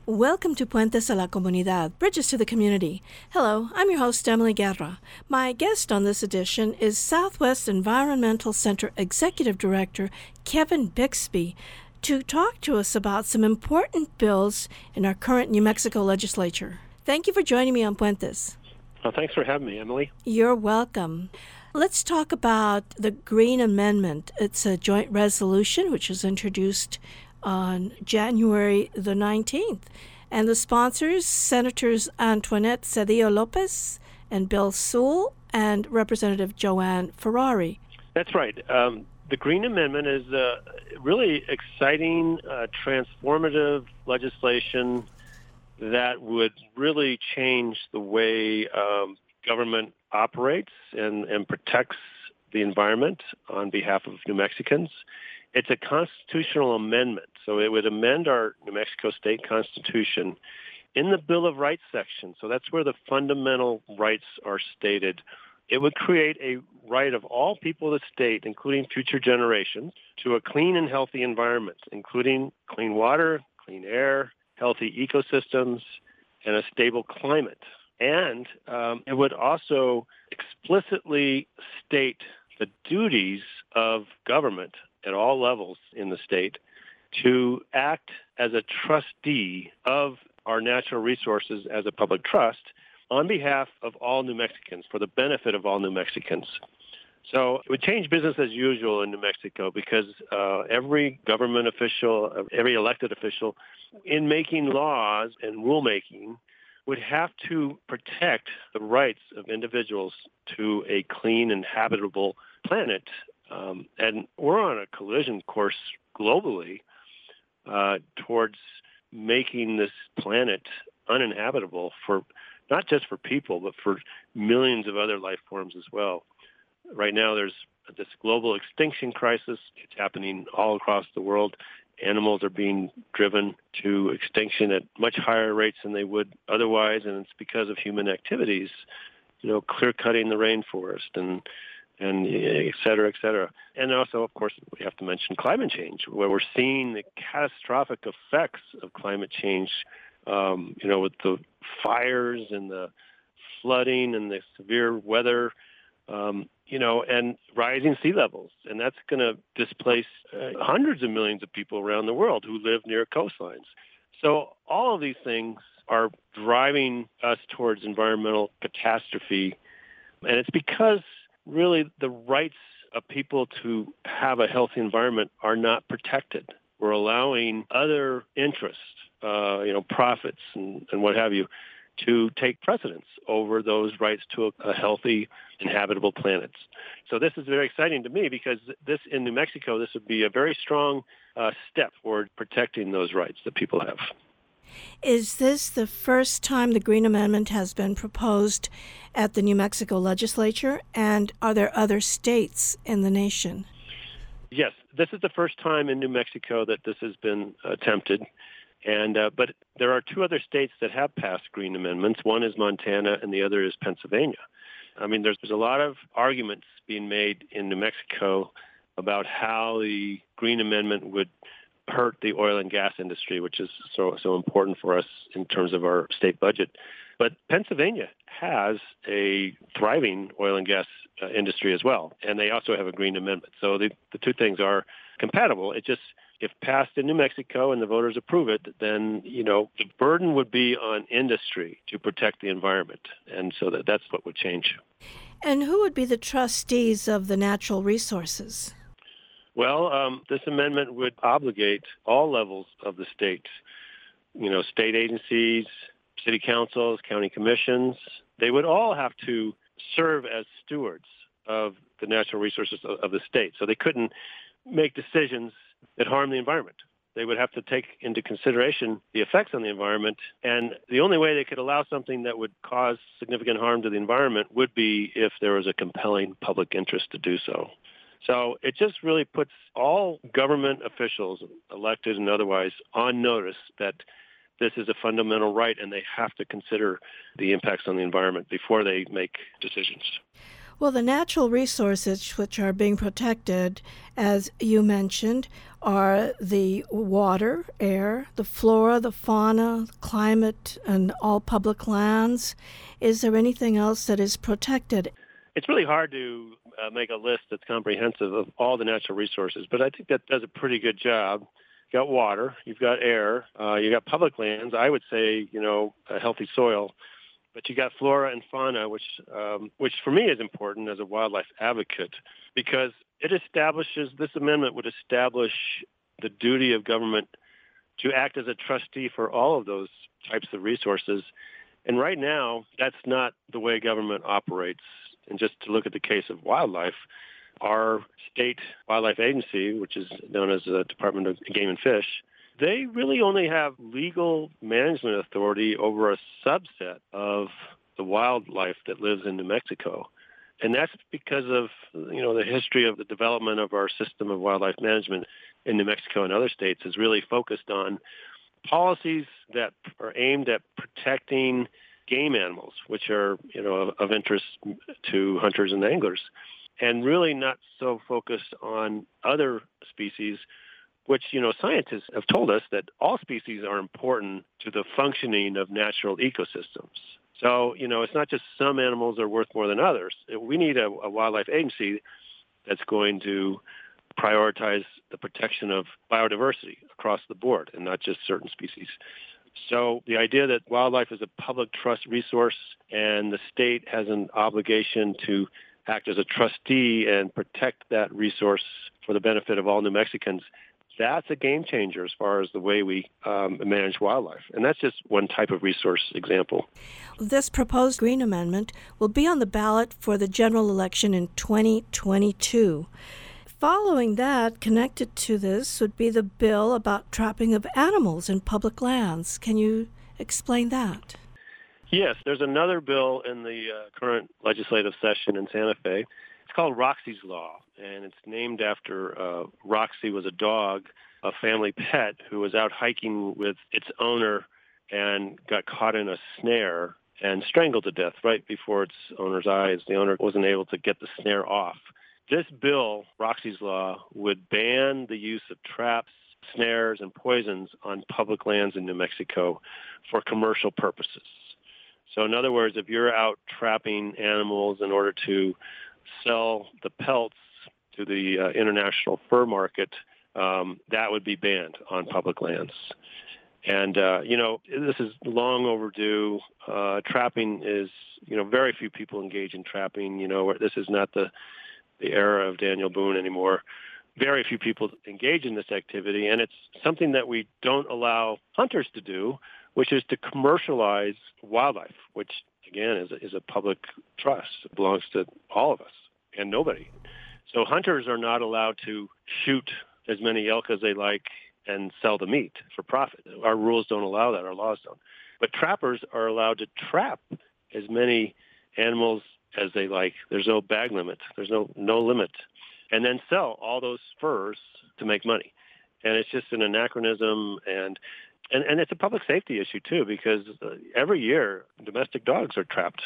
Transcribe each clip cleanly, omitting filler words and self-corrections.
Welcome to Puentes a la Comunidad, Bridges to the Community. Hello, I'm your host, Emily Guerra. My guest on this edition is Southwest Environmental Center Executive Director Kevin Bixby to talk to us about some important bills in our current New Mexico legislature. Thank you for joining me on Puentes. Well, thanks for having me, Emily. You're welcome. Let's talk about the Green Amendment. It's a joint resolution which was introduced on January the 19th. And the sponsors, Senators Antoinette Cedillo Lopez and Bill Sewell and Representative Joanne Ferrari. That's right. The Green Amendment is really exciting, transformative legislation that would really change the way government operates and protects the environment on behalf of New Mexicans. It's a constitutional amendment, so it would amend our New Mexico state constitution in the Bill of Rights section. So that's where the fundamental rights are stated. It would create a right of all people of the state, including future generations, to a clean and healthy environment, including clean water, clean air, healthy ecosystems, and a stable climate. And it would also explicitly state the duties of government at all levels in the state to act as a trustee of our natural resources as a public trust on behalf of all New Mexicans, for the benefit of all New Mexicans. So it would change business as usual in New Mexico because every government official, every elected official, in making laws and rulemaking, would have to protect the rights of individuals to a clean and habitable planet. And we're on a collision course globally towards making this planet uninhabitable for not just for people, but for millions of other life forms as well. Right now, there's this global extinction crisis. It's happening all across the world. Animals are being driven to extinction at much higher rates than they would otherwise, and it's because of human activities, clear-cutting the rainforest and et cetera, et cetera. And also, of course, we have to mention climate change, where we're seeing the catastrophic effects of climate change, with the fires and the flooding and the severe weather, and rising sea levels. And that's going to displace hundreds of millions of people around the world who live near coastlines. So all of these things are driving us towards environmental catastrophe. And it's because really the rights of people to have a healthy environment are not protected. We're allowing other interests, profits and what have you, to take precedence over those rights to a healthy, inhabitable planet. So this is very exciting to me because this, in New Mexico, this would be a very strong step toward protecting those rights that people have. Is this the first time the Green Amendment has been proposed at the New Mexico legislature, and are there other states in the nation? Yes, this is the first time in New Mexico that this has been attempted. And but there are two other states that have passed green amendments. One is Montana, and the other is Pennsylvania. I mean, there's a lot of arguments being made in New Mexico about how the green amendment would hurt the oil and gas industry, which is so important for us in terms of our state budget. But Pennsylvania has a thriving oil and gas industry as well, and they also have a green amendment. So the two things are compatible. It just, if passed in New Mexico and the voters approve it, then, the burden would be on industry to protect the environment. And so that's what would change. And who would be the trustees of the natural resources? Well, this amendment would obligate all levels of the state, state agencies, city councils, county commissions. They would all have to serve as stewards of the natural resources of the state. So they couldn't make decisions that harm the environment. They would have to take into consideration the effects on the environment, and the only way they could allow something that would cause significant harm to the environment would be if there was a compelling public interest to do so. So it just really puts all government officials, elected and otherwise, on notice that this is a fundamental right, and they have to consider the impacts on the environment before they make decisions. Well, the natural resources which are being protected, as you mentioned, are the water, air, the flora, the fauna, climate, and all public lands. Is there anything else that is protected? It's really hard to make a list that's comprehensive of all the natural resources, but I think that does a pretty good job. You've got water, you've got air, you got public lands. I would say, a healthy soil. But you got flora and fauna, which for me is important as a wildlife advocate, because this amendment would establish the duty of government to act as a trustee for all of those types of resources. And right now, that's not the way government operates. And just to look at the case of wildlife, our state wildlife agency, which is known as the Department of Game and Fish, they really only have legal management authority over a subset of the wildlife that lives in New Mexico. And that's because of, the history of the development of our system of wildlife management in New Mexico and other states is really focused on policies that are aimed at protecting game animals, which are, of interest to hunters and anglers, and really not so focused on other species, which, scientists have told us that all species are important to the functioning of natural ecosystems. So, it's not just some animals are worth more than others. We need a wildlife agency that's going to prioritize the protection of biodiversity across the board and not just certain species. So the idea that wildlife is a public trust resource and the state has an obligation to act as a trustee and protect that resource for the benefit of all New Mexicans, that's a game changer as far as the way we manage wildlife. And that's just one type of resource example. This proposed Green Amendment will be on the ballot for the general election in 2022. Following that, connected to this, would be the bill about trapping of animals in public lands. Can you explain that? Yes, there's another bill in the current legislative session in Santa Fe. It's called Roxy's Law, and it's named after Roxy was a dog, a family pet, who was out hiking with its owner and got caught in a snare and strangled to death right before its owner's eyes. The owner wasn't able to get the snare off. This bill, Roxy's Law, would ban the use of traps, snares, and poisons on public lands in New Mexico for commercial purposes. So in other words, if you're out trapping animals in order to sell the pelts to the international fur market, that would be banned on public lands. And, this is long overdue. Trapping is, very few people engage in trapping. This is not the era of Daniel Boone anymore. Very few people engage in this activity, and it's something that we don't allow hunters to do, which is to commercialize wildlife, which, again, is a public trust. It belongs to all of us and nobody. So hunters are not allowed to shoot as many elk as they like and sell the meat for profit. Our rules don't allow that. Our laws don't. But trappers are allowed to trap as many animals as they like. There's no bag limit. There's no limit. And then sell all those furs to make money. And it's just an anachronism, and it's a public safety issue, too, because every year domestic dogs are trapped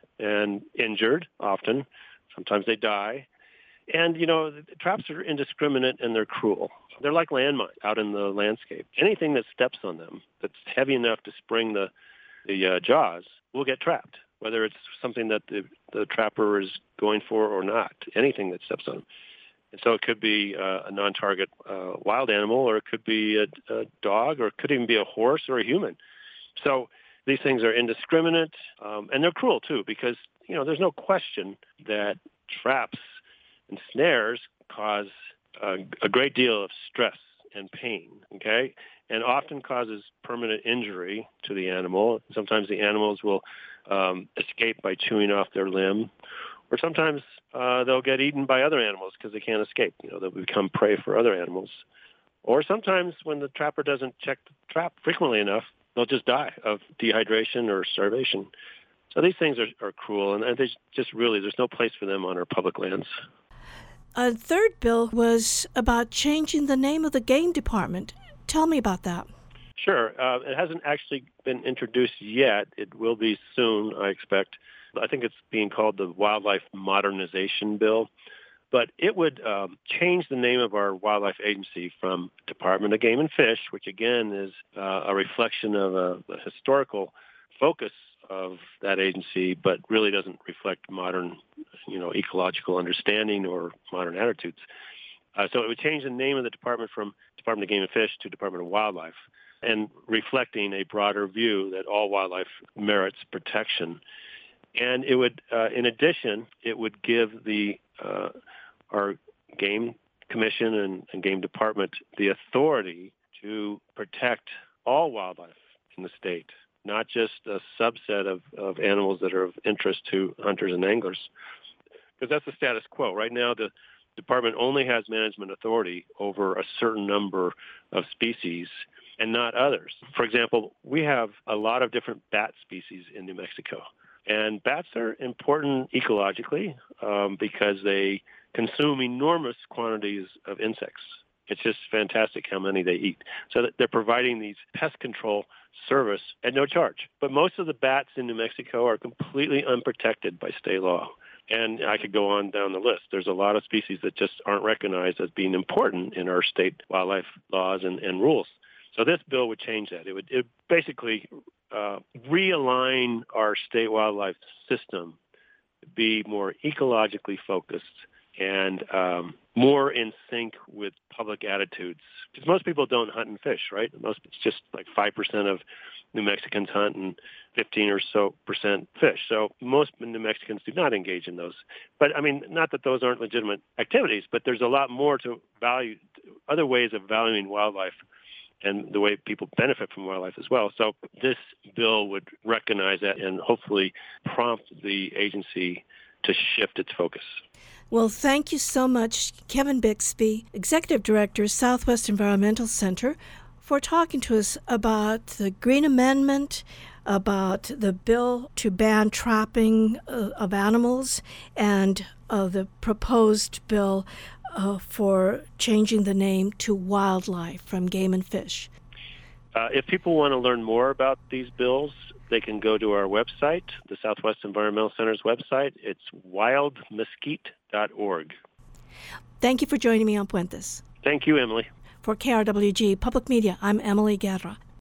and injured often. Sometimes they die. And, the traps are indiscriminate and they're cruel. They're like landmines out in the landscape. Anything that steps on them that's heavy enough to spring the jaws will get trapped, whether it's something that the trapper is going for or not, anything that steps on them. And so it could be a non-target wild animal, or it could be a dog, or it could even be a horse or a human. So these things are indiscriminate, and they're cruel, too, because, there's no question that traps and snares cause a great deal of stress and pain, okay, and often causes permanent injury to the animal. Sometimes the animals will escape by chewing off their limb, or sometimes they'll get eaten by other animals because they can't escape. They'll become prey for other animals. Or sometimes when the trapper doesn't check the trap frequently enough, they'll just die of dehydration or starvation. So these things are cruel, and there's no place for them on our public lands. A third bill was about changing the name of the game department. Tell me about that. Sure. It hasn't actually been introduced yet. It will be soon, I expect. I think it's being called the Wildlife Modernization Bill. But it would change the name of our wildlife agency from Department of Game and Fish, which again is a reflection of a historical focus of that agency, but really doesn't reflect modern, ecological understanding or modern attitudes. So it would change the name of the department from Department of Game and Fish to Department of Wildlife, and reflecting a broader view that all wildlife merits protection. And it would, in addition, it would give our game commission and game department the authority to protect all wildlife in the state, not just a subset of animals that are of interest to hunters and anglers. Because that's the status quo. Right now, the department only has management authority over a certain number of species and not others. For example, we have a lot of different bat species in New Mexico. And bats are important ecologically because they consume enormous quantities of insects. It's just fantastic how many they eat. So they're providing these pest control service at no charge. But most of the bats in New Mexico are completely unprotected by state law. And I could go on down the list. There's a lot of species that just aren't recognized as being important in our state wildlife laws and rules. So this bill would change that. It would basically realign our state wildlife system to be more ecologically focused and more in sync with public attitudes. Because most people don't hunt and fish, right? It's just like 5% of New Mexicans hunt and 15 or so percent fish. So most New Mexicans do not engage in those. But I mean, not that those aren't legitimate activities, but there's a lot more to value, other ways of valuing wildlife and the way people benefit from wildlife as well. So this bill would recognize that and hopefully prompt the agency to shift its focus. Well, thank you so much, Kevin Bixby, Executive Director, Southwest Environmental Center, for talking to us about the Green Amendment, about the bill to ban trapping of animals, and the proposed bill for changing the name to Wildlife from Game and Fish. If people want to learn more about these bills, they can go to our website, the Southwest Environmental Center's website. It's wildmesquite.org. Thank you for joining me on Puentes. Thank you, Emily. For KRWG Public Media, I'm Emily Guerra.